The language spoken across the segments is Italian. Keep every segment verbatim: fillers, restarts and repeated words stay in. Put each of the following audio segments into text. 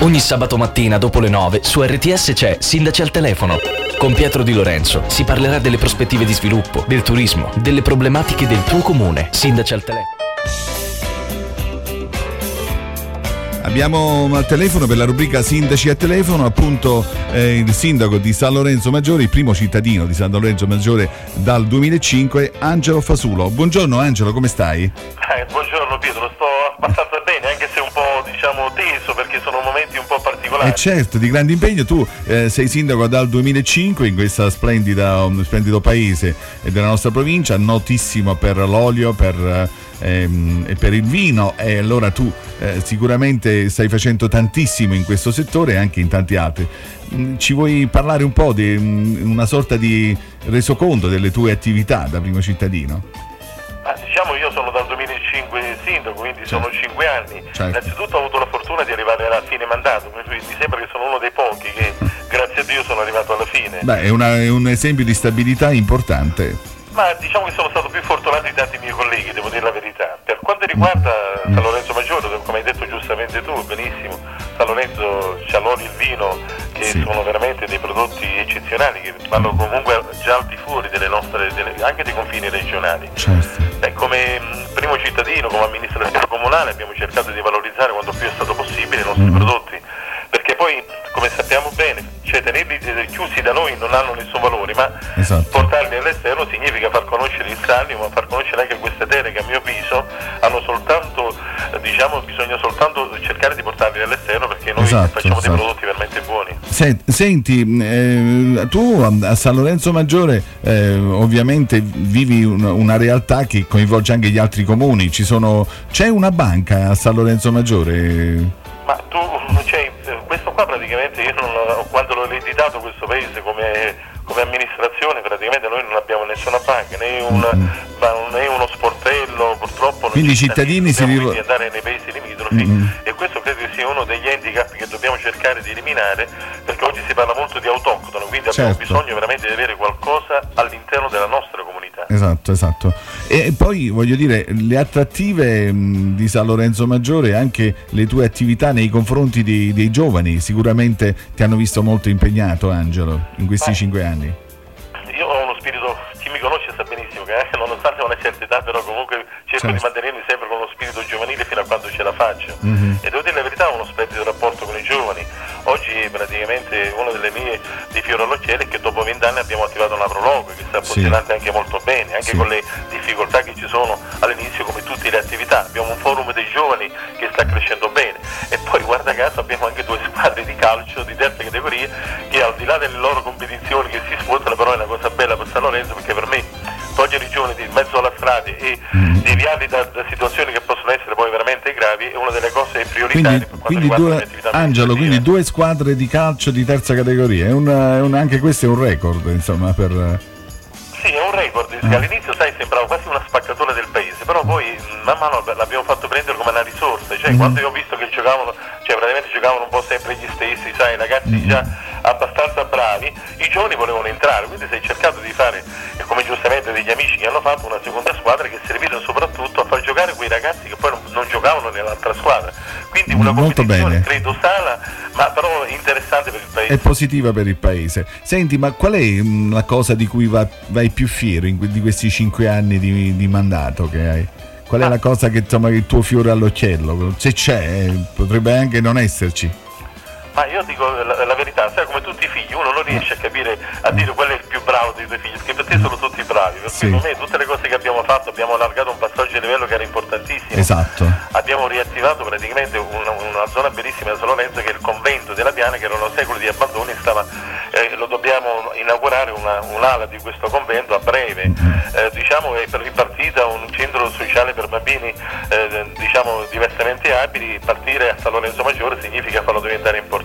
Ogni sabato mattina dopo le nove su R T S c'è Sindaci al telefono. Con Pietro Di Lorenzo si parlerà delle prospettive di sviluppo, del turismo, delle problematiche del tuo comune. Sindaci al telefono. Abbiamo al telefono per la rubrica Sindaci a telefono appunto eh, il sindaco di San Lorenzo Maggiore, il primo cittadino di San Lorenzo Maggiore dal duemilacinque, Angelo Fasulo. Buongiorno Angelo, come stai? Eh, buongiorno Pietro, sto abbastanza bene, anche se un po' diciamo teso perché sono momenti un po' particolari. Eh certo, di grande impegno. Tu eh, sei sindaco dal duemilacinque in questo splendido paese della nostra provincia, notissimo per l'olio, per ehm, e per il vino, e allora tu eh, sicuramente stai facendo tantissimo in questo settore e anche in tanti altri. Ci vuoi parlare un po' di una sorta di resoconto delle tue attività da primo cittadino? Ah, diciamo, io sono dal duemilacinque sindaco, quindi certo. Sono cinque anni. Certo. Innanzitutto ho avuto la fortuna di arrivare alla fine mandato, mi sembra che sono uno dei pochi che grazie a Dio sono arrivato alla fine. Beh, è, una, è un esempio di stabilità importante. Ma diciamo che sono stato più fortunato di tanti miei colleghi, devo dire la verità. Per quanto riguarda San Lorenzo Maggiore, come hai detto giustamente tu, benissimo, San Lorenzo c'ha l'olio e il vino che sì. Sono veramente dei prodotti eccezionali che vanno comunque già al di fuori delle nostre, delle, anche dei confini regionali. Certo. Beh, come mh, primo cittadino, come amministrazione comunale abbiamo cercato di valorizzare quanto più è stato possibile i nostri mm. prodotti, perché poi, come sappiamo bene, cioè tenerli chiusi da noi non hanno nessun valore, ma esatto. Portarli all'esterno significa far conoscere il Sannio, ma far conoscere anche queste terre che a mio avviso hanno soltanto, diciamo, bisogna soltanto cercare di portarli all'esterno, perché noi esatto, facciamo esatto. dei prodotti veramente buoni. Senti, eh, tu a San Lorenzo Maggiore eh, ovviamente vivi un, una realtà che coinvolge anche gli altri comuni. Ci sono, c'è una banca a San Lorenzo Maggiore? Ma tu, cioè, questo qua praticamente io non, quando l'ho ereditato questo paese come, come amministrazione, praticamente noi non abbiamo nessuna banca, né, un, mm-hmm. né uno sportello, purtroppo. Quindi i cittadini si devono riv- andare nei paesi limitrofi mm-hmm. e questo credo che sia uno degli handicap che dobbiamo cercare di eliminare, perché oggi si parla molto di autoctono, quindi certo. Abbiamo bisogno veramente di avere qualcosa all'interno della nostra comunità. Esatto, esatto. E poi voglio dire, le attrattive mh, di San Lorenzo Maggiore, anche le tue attività nei confronti dei, dei giovani, sicuramente ti hanno visto molto impegnato, Angelo, in questi Ma cinque anni. Io ho uno spirito, chi mi conosce sa benissimo che eh, nonostante una certa età, però comunque cerco certo. di mantenermi sempre con uno spirito giovanile fino a quando ce la faccio. Mm-hmm. E devo dire la verità, ho uno splendido rapporto con i giovani. Oggi praticamente una delle mie di fiore all'occhiello è che dopo vent'anni abbiamo attivato una Prologo che sta funzionando sì. anche molto bene, anche sì. con le difficoltà che ci sono all'inizio, come tutte le attività. Abbiamo un forum dei giovani che sta crescendo bene, e poi guarda caso abbiamo anche due squadre di calcio di terza categoria che, al di là delle loro competizioni che si sposano, però è una cosa bella per San Lorenzo, perché per me togliere i giovani di mezzo alla strada e mm. deviarli da, da situazioni che possono essere poi veramente gravi è una delle cose prioritarie. Quindi, per quindi due, Angelo, quindi due squadre di calcio di terza categoria, è una, è una, anche questo è un record, insomma, per... Sì, è un record, mm. all'inizio sai sembrava quasi una spaccatura del paese, però poi man mano l'abbiamo fatto prendere come una risorsa, cioè mm. quando io ho visto che giocavano, cioè praticamente giocavano un po' sempre gli stessi, sai, ragazzi mm. già abbastanza bravi, i giovani volevano entrare, quindi si è cercato di fare, e come giustamente degli amici che hanno fatto, una seconda squadra che serviva soprattutto a far giocare quei ragazzi che poi non, non giocavano nell'altra squadra, quindi una molto competizione bene. Credo sana, ma però interessante per il paese. È positiva per il paese. Senti, ma qual è mh, la cosa di cui va, vai più fiero in, di questi cinque anni di, di mandato che hai? Qual è ah. la cosa che, insomma, il tuo fiore all'occhiello? Se c'è, potrebbe anche non esserci. Ma io dico la, la verità, sai, come tutti i figli, uno non riesce a capire, a dire qual è il più bravo dei tuoi figli, perché per te sono tutti bravi, per sì. cui per me tutte le cose che abbiamo fatto, abbiamo allargato un passaggio di livello che era importantissimo. Esatto. Abbiamo riattivato praticamente una, una zona bellissima di San Lorenzo, che è il convento della Piana, che erano secoli di abbandono, e stava, eh, lo dobbiamo inaugurare una, un'ala di questo convento a breve. Mm-hmm. Eh, diciamo è ripartita un centro sociale per bambini eh, diciamo diversamente abili. Partire a San Lorenzo Maggiore significa farlo diventare importante.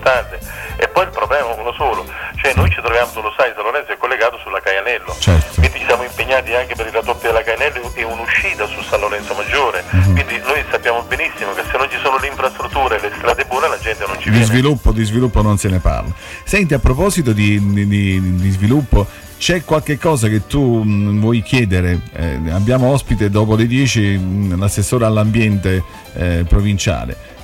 E poi il problema è uno solo, cioè noi ci troviamo, tu lo sai, San Lorenzo è collegato sulla Caianello, certo. quindi siamo impegnati anche per il raddoppio della Caianello e un'uscita su San Lorenzo Maggiore, mm-hmm. quindi noi sappiamo benissimo che se non ci sono le infrastrutture e le strade buone la gente non ci di viene. Sviluppo, di sviluppo non se ne parla. Senti, a proposito di, di, di sviluppo, c'è qualche cosa che tu mh, vuoi chiedere? Eh, abbiamo ospite dopo le dieci mh, l'assessore all'ambiente eh, provinciale.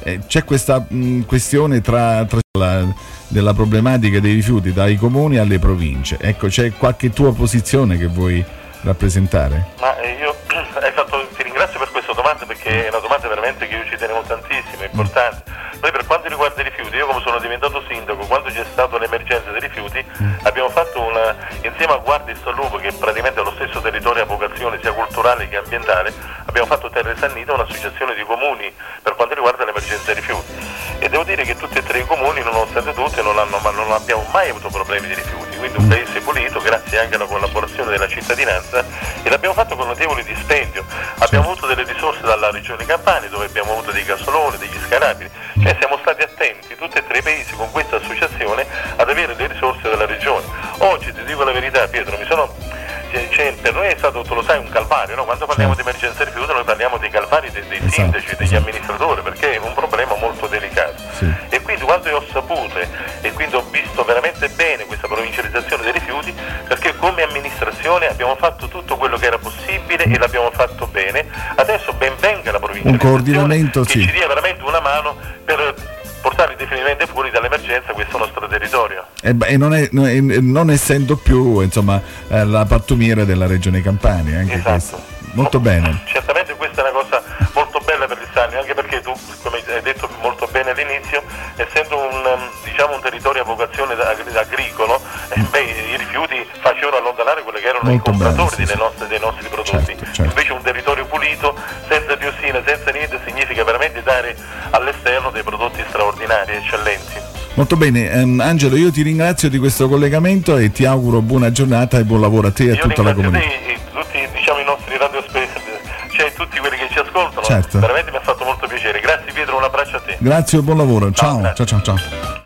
eh, c'è questa mh, questione tra, tra la, della problematica dei rifiuti dai comuni alle province. Ecco, c'è qualche tua posizione che vuoi rappresentare? Ma eh, io hai fatto, ti ringrazio per questa domanda, perché è una domanda veramente che io ci tenevo tantissimo, è importante. Noi per quanto riguarda i rifiuti, io come sono diventato sindaco, quando c'è stata l'emergenza dei rifiuti, abbiamo fatto una, insieme a Guardia e Sallupo, che praticamente è lo stesso territorio a vocazione sia culturale che ambientale, abbiamo fatto Terre Sannita, un'associazione di comuni per quanto riguarda l'emergenza dei rifiuti. E devo dire che tutti e tre i comuni, nonostante tutti, non, hanno, ma non abbiamo mai avuto problemi di rifiuti, quindi un paese pulito, grazie anche alla collaborazione della cittadinanza, e l'abbiamo fatto con notevoli dispendio. Abbiamo avuto delle risorse dalla regione Campania, dove abbiamo avuto dei gasoloni, degli scarabili, cioè siamo stati attenti, tutti e tre i paesi, con questa associazione, ad avere le risorse della regione. Oggi, ti dico la verità, Pietro, mi sono... Cioè, per noi è stato, tu lo sai, un calvario, no? Quando parliamo di emergenza rifiuti noi parliamo dei calvari dei, dei esatto, sindaci, degli esatto. amministratori, perché è un problema molto delicato. Sì. E quindi quando io ho saputo e quindi ho visto veramente bene questa provincializzazione dei rifiuti, perché come amministrazione abbiamo fatto tutto quello che era possibile e l'abbiamo fatto bene, adesso ben venga la provincializzazione, un coordinamento, che sì. ci dia veramente una mano per portarli definitivamente fuori dall'emergenza questo nostro territorio. E, e non, è, non essendo più, insomma, eh, la pattumiera della regione Campania, anche esatto. questo. Molto bene. Certamente questa è una cosa molto bella per il Sannio, anche perché tu, come hai detto molto bene all'inizio, essendo un, diciamo, un territorio a vocazione agricolo, eh, beh, i rifiuti facevano allontanare quelli che erano molto i compratori bene, sì, delle nostre, dei nostri prodotti. Certo, certo. Invece un territorio pulito, senza diossine, senza niente, significa veramente dare all'esterno dei prodotti straordinari, eccellenti. Molto bene, um, Angelo, io ti ringrazio di questo collegamento e ti auguro buona giornata e buon lavoro a te e a tutta la comunità. Te, tutti, diciamo, i nostri radio cioè tutti quelli che ci ascoltano, certo. Veramente mi ha fatto molto piacere. Grazie Pietro, un abbraccio a te. Grazie e buon lavoro, ciao, ciao, ciao, ciao, ciao.